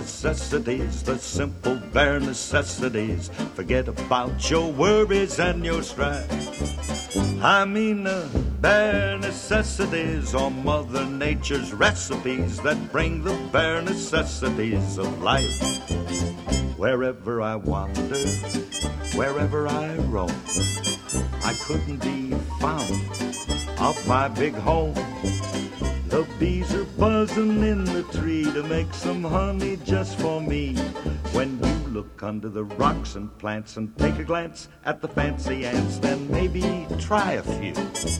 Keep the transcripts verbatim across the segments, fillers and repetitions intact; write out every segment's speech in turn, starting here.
necessities, the simple bare necessities. Forget about your worries and your strife. I mean the bare necessities, or Mother Nature's recipes that bring the bare necessities of life. Wherever I wander, wherever I roam, I couldn't be found off my big home. The bees are buzzing in the tree to make some honey just for me. When you look under the rocks and plants and take a glance at the fancy ants, then maybe try a few.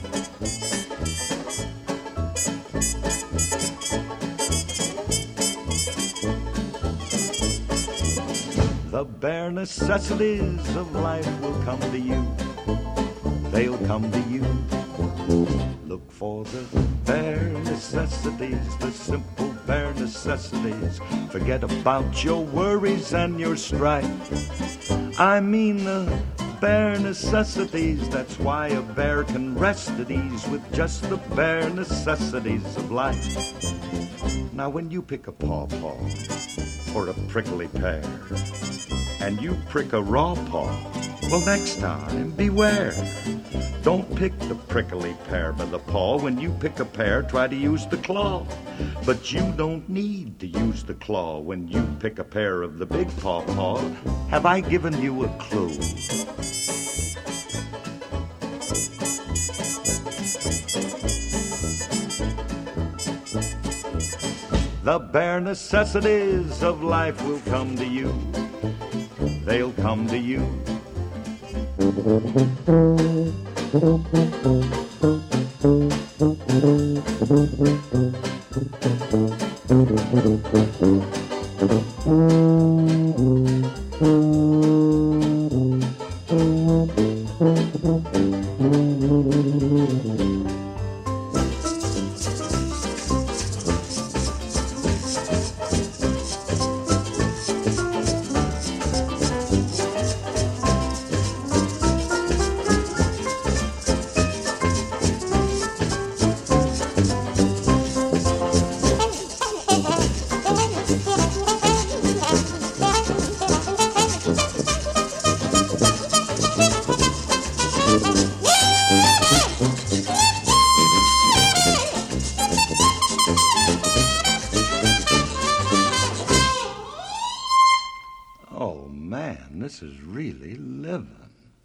The bare necessities of life will come to you. They'll come to you. Look for the bare necessities, the simple bare necessities. Forget about your worries and your strife. I mean the bare necessities. That's why a bear can rest at ease with just the bare necessities of life. Now when you pick a pawpaw or a prickly pear, and you prick a raw paw, well, next time, beware. Don't pick the prickly pear by the paw. When you pick a pear, try to use the claw. But you don't need to use the claw when you pick a pear of the big pawpaw. Have I given you a clue? The bare necessities of life will come to you. They'll come to you. Oh man, this is really living.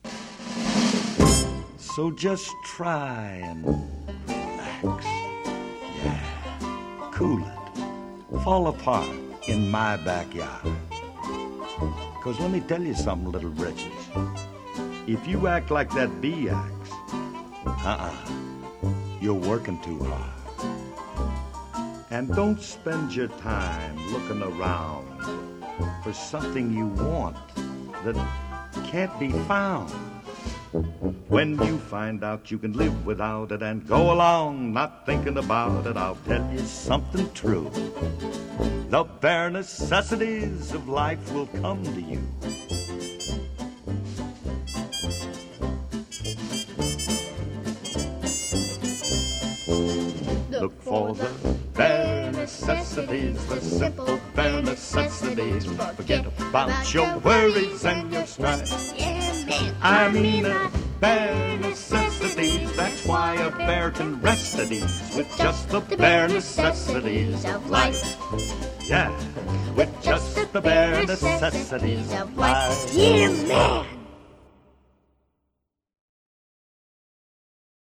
So just try and relax. Yeah, cool it. Fall apart in my backyard. Because let me tell you something, little britches. If you act like that bee acts, uh-uh, you're working too hard. And don't spend your time looking around for something you want that can't be found. When you find out you can live without it and go along not thinking about it, I'll tell you something true. The bare necessities of life will come to you. Look for the bare necessities, the simple bare necessities. Forget about your worries and your strife. I mean the bare necessities. That's why a bear can rest at ease with just the bare necessities of life. Yeah, with just the bare necessities of life. Yeah, man.